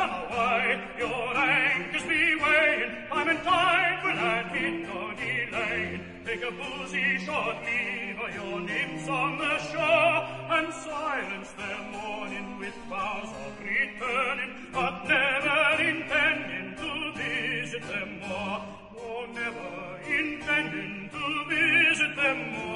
away, your anchors be weighing, time and tide will admit no delay. Take a boozy short leave of your nymphs on the shore, and silence their mourning with vows of returning, but never intending to visit them more. Oh, never intending to visit them more.